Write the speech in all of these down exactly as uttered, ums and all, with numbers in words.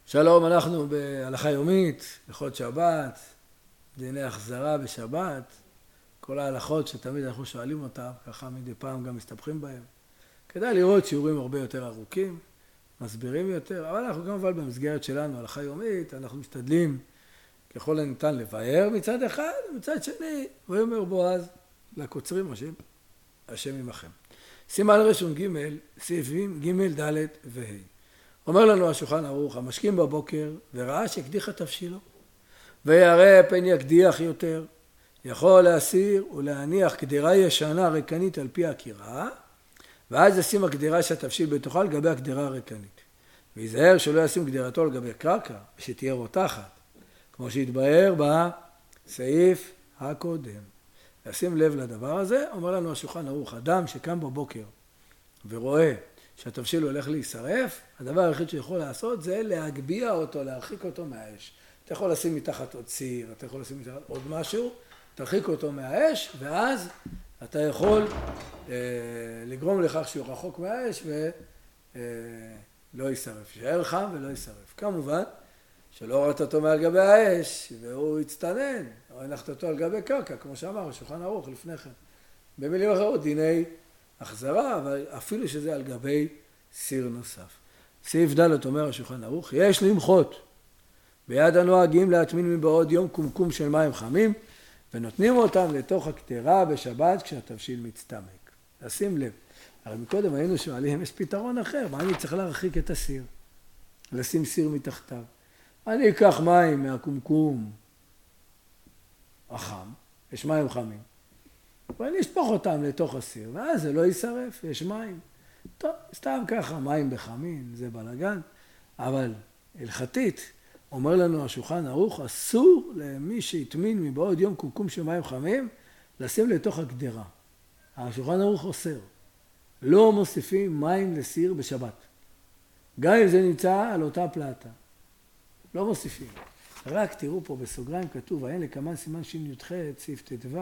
שלום, אנחנו בהלכה יומית, הלכות שבת, דיני החזרה בשבת, כל ההלכות שתמיד אנחנו שואלים אותם, ככה מדי פעם גם מסתבכים בהם. כדאי לראות שיעורים הרבה יותר ארוכים, מסבירים יותר, אבל אנחנו כמובן במסגרת שלנו, הלכה יומית, אנחנו משתדלים ככל הניתן לבאר מצד אחד, ומצד שני, ויאמר בועז לקוצרים השם, השם עמכם. סימן רשום ג' סעיפים ג' ד' וה'. אומר לנו השולחן ערוך, המשכים בבוקר וראה שקדיחה תבשילו, וירא פן יקדיח יותר, יכול להסיר ולהניח קדירה ישנה ריקנית על פי הקירה, ואז ישים הקדירה שהתבשיל בתוכה על גבי הקדירה הריקנית. ויזהר שלא ישים קדירתו על גבי קרקע, ושתהיה רותחת, כמו שהתבהר בסעיף הקודם. לשים לב לדבר הזה, אומר לנו השולחן ערוך, אדם שקם בבוקר ורואה שהתבשיל הולך להישרף, הדבר היחיד שיכול לעשות זה להגביה אותו, להרחיק אותו מהאש. אתה יכול לשים מתחת עוד ציר, אתה יכול לשים מתחת עוד משהו, תרחיק אותו מהאש, ואז אתה יכול אה, לגרום לכך שהוא רחוק מהאש ולא אה, יישרף. שיער חם ולא יישרף. כמובן שלא הורדת אותו מעל גבי האש, והוא יצטנן, או הנחת אותו על גבי קרקע, כמו שאמר השולחן ערוך לפני כן. במילים אחרות, דיני החזרה, אבל אפילו שזה על גבי סיר נוסף. סעיף ד' אומר השולחן ערוך, יש למחות ביד הנוהגים להטמין מבעוד יום קומקום של מים חמים, ונותנים אותם לתוך הקדירה בשבת כשהתבשיל מצטמק. לשים לב, הרי מקודם היינו שואלים, יש פתרון אחר, מה אני צריך להרחיק את הסיר? לשים סיר מתחתיו. אני אקח מים מהקומקום החם, יש מים חמים, ואני אשפוך אותם לתוך הסיר, ואז זה לא יישרף, יש מים. טוב, סתם ככה, מים בחמין, זה בלגן, אבל הלכתית, אומר לנו השולחן ערוך, אסור למי שהטמין מבעוד יום קומקום של מים חמים, לשים לתוך הקדירה. השולחן ערוך אוסר. לא מוסיפים מים לסיר בשבת. גם אם זה נמצא על אותה פלטה. לא מוסיפים. רק תראו פה בסוגריים כתוב, אין לקמן סימן שי"ח, סעיף ט"ו,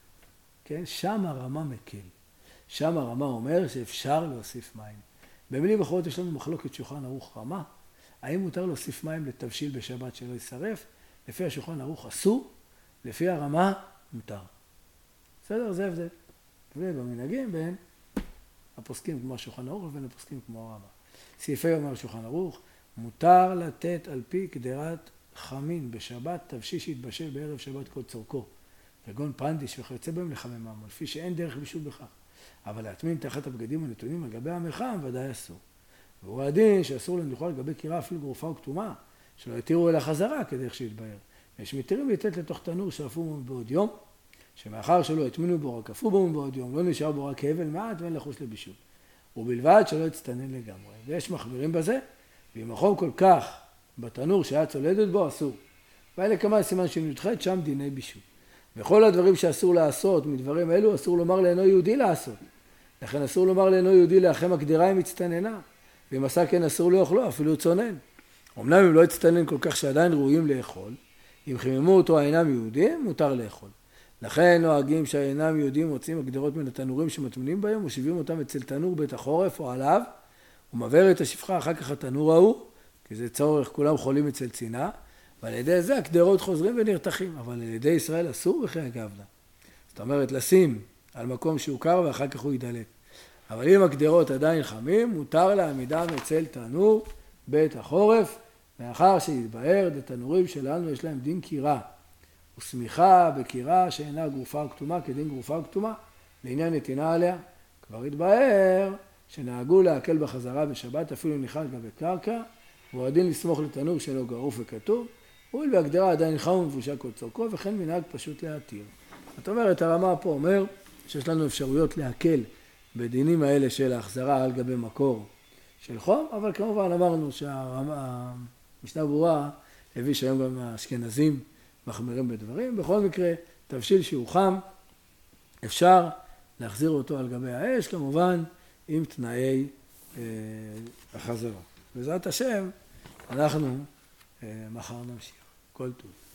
כן? שם הרמה מקל. שם הרמה אומר שאפשר להוסיף מים. במילים אחרות יש לנו מחלוקת שולחן ערוך רמה. האם מותר להוסיף מים לתבשיל בשבת שלא יישרף? לפי השולחן ערוך אסור, לפי הרמה מותר. בסדר? זה הבדל. ובמנהגים בין הפוסקים כמו השולחן ערוך ובין הפוסקים כמו הרמה. סעיפי אומר השולחן ערוך, מותר לתת על פי קדירת חמין בשבת תבשיל שהתבשל בערב שבת כל צורכו. כגון פנדיש וכיוצא בהם לחממם, לפי שאין דרך בישול בכך. אבל להטמין תחת הבגדים הנתונים על גבי המחם ודאי אסור. והוא הדין שאסור לנלכו על גבי קירה אפילו גרופה וכתומה, שלא יתירו אלא חזרה כדרך שיתבהר. יש מתירים לתת לתוך תנור שאפו בו בעוד יום, שמאחר שלא יטמינו בו רק אפו בו בעוד יום, לא נשאר בו רק הבל מעט ואין לחוש לבישול. ובלבד שלא יצטנן לגמרי. ויש מחמירים בזה, ואם החום כל כך בתנור שהיה צולדת בו אסור. ואלה כמה סימן שי"ח, שם דיני בישול. וכל הדברים שאסור לעשות מדברים אלו, אסור לומר לאינו יהודי לעשות. לכן אסור לומר לאינו יהודי לאחם הקדירה אם הצטננה. ואם עשה כן אסור לאכלו, אפילו צונן. אמנם אם לא הצטנן כל כך שעדיין ראויים לאכול, אם חיממו אותו אינם יהודים, מותר לאכול. לכן נוהגים שאינם יהודים מוצאים הקדירות מן התנורים שמטמינים בהם, מושיבים אותם אצל תנור בית החורף או עליו, ומעבר את השפחה אחר כך התנור ההוא, כי זה צורך, כולם חולים אצל צינה, ועל ידי זה הקדירות חוזרים ונרתחים, אבל על ידי ישראל אסור וכי הגבלה. זאת אומרת, לשים על מקום שהוא קר ואחר כך הוא ידלק. אבל אם הקדירות עדיין חמים, מותר להעמידם אצל תנור בית החורף, מאחר שהתבהר, התנורים שלנו יש להם דין קירה, וסמיכה בקירה שאינה גרופה וכתומה כדין גרופה וכתומה, לעניין נתינה עליה. כבר התבהר שנהגו להקל בחזרה בשבת אפילו ניחן גבי קרקע, והוא הדין לסמוך לתנור שלא גרוף וכתוב, הואיל והקדירה עדיין חם ומבושה כל צורכו, וכן מנהג פשוט להתיר. זאת אומרת, הרמה פה אומר שיש לנו אפשרויות להקל בדינים האלה של ההחזרה על גבי מקור של חום, אבל כמובן אמרנו שהמשנה ברורה הביא שהיום גם האשכנזים מחמירים בדברים. בכל מקרה, תבשיל שהוא חם, אפשר להחזיר אותו על גבי האש, כמובן עם תנאי אה, החזרה. בעזרת השם, אנחנו אה, מחר נמשיך. כל טוב.